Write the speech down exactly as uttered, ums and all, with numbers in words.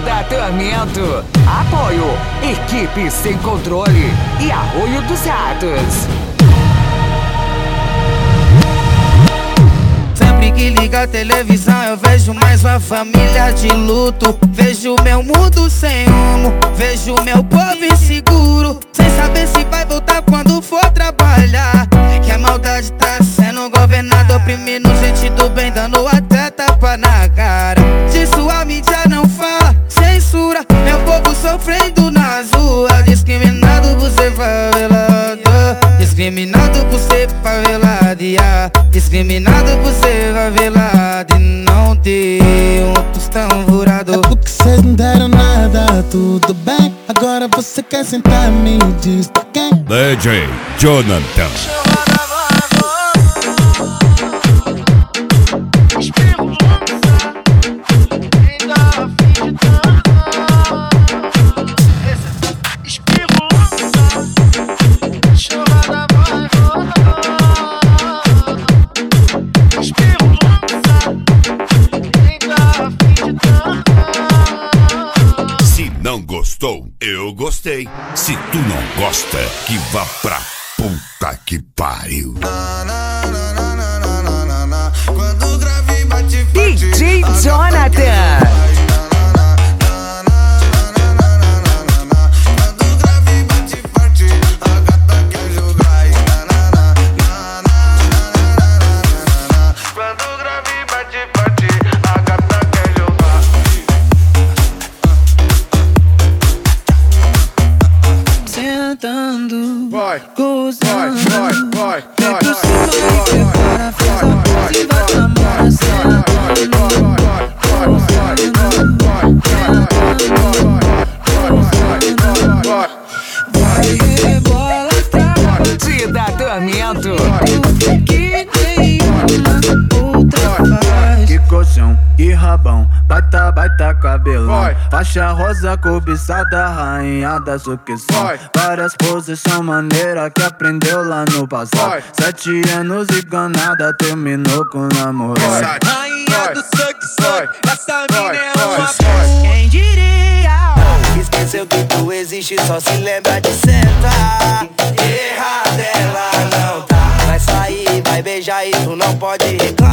Torcida Tormento. Apoio, equipe sem controle e Arroio dos Ratos. Sempre que liga a televisão eu vejo mais uma família de luto. Vejo meu mundo sem rumo, vejo meu povo inseguro, sem saber se vai voltar quando for trabalhar. Que a maldade tá sendo governada, oprimindo gente do bem, dando até tapa na cara. Disso a mídia não fala, censura meu povo sofrendo nas ruas. Discriminado por ser favelado, discriminado por ser favelado, yeah. Discriminado por ser favelado e não ter um tostão furado. É porque cês não deram nada, tudo bem. Agora você quer sentar, me diz quem? D J Jonathan. Não gostou? Eu gostei. Se tu não gosta, que vá pra puta que pariu. D J Jonathan. Vai, vai, vai, vai, vai, vai, prepara, faz a pose e vai tomar vai, rebola, trava. Torcida Tormento. Que nenhuma outra faz. Que colchão, que rabão, baita, baita cabelão. Faixa rosa cobiçada, rainha da sucção. Várias posições maneiras que aprendeu lá no passado. Sete anos e ganada, terminou com namorado. Rainha do sucção, essa mina é uma Quem diria? Esqueceu que tu existe, só se lembra de sentar. Errada ela não tá. Vai sair, vai beijar e tu não pode reclamar.